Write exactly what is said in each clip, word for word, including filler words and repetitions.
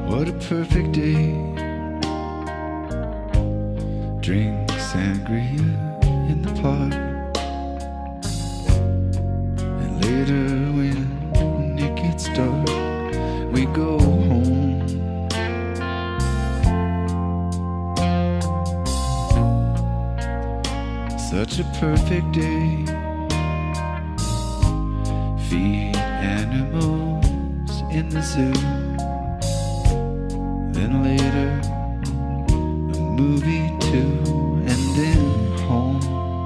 What a perfect day. Drink sangria in the park, and later when it gets dark, we go home. Such a perfect day. Feed animals in the zoo. Then later, a movie too, and then home.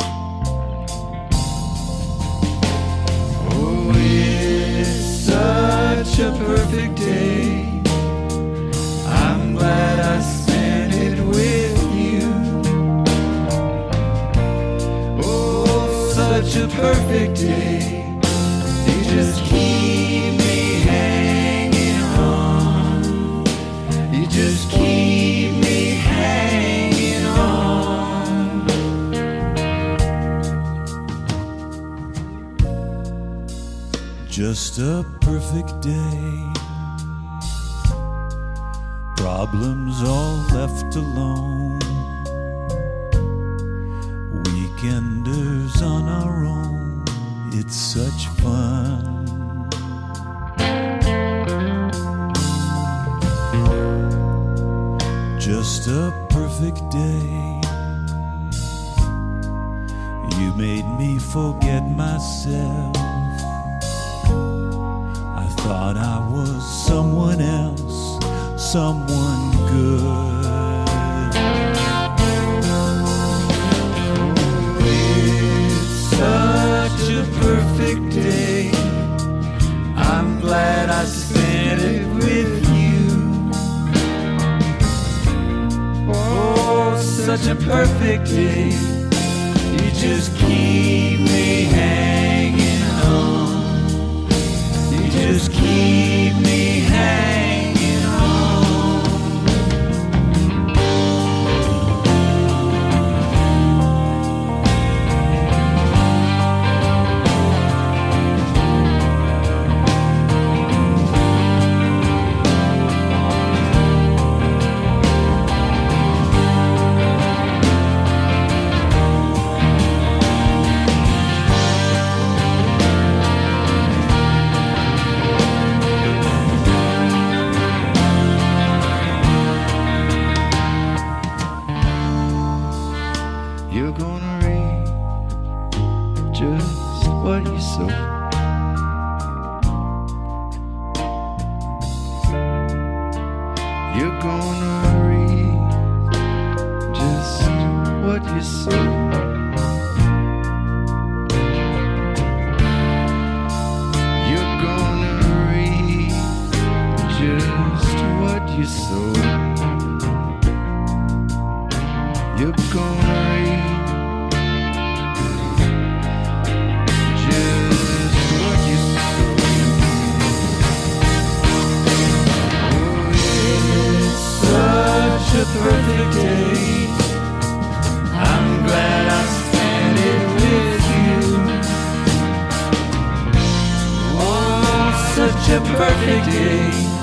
Oh, it's such a perfect day. I'm glad I spent it with you. Oh, such a perfect day. You just keep me hanging on. You just keep me hanging on. Just a perfect day. Problems all left alone. Weekenders on our own. It's such fun. Just a perfect day. You made me forget myself. I thought I was someone else, someone good. It's such a perfect day. I'm glad I spent it with you. Oh, such a perfect day. You just keep me hanging on. You just keep me hanging on. You're gonna reap just what you sow. You're gonna reap just what you sow. You're gonna reap just what you sow. You're gonna reap just what you sow. Oh, it's such a perfect day. I'm glad I spent it with you. Oh, such a perfect day.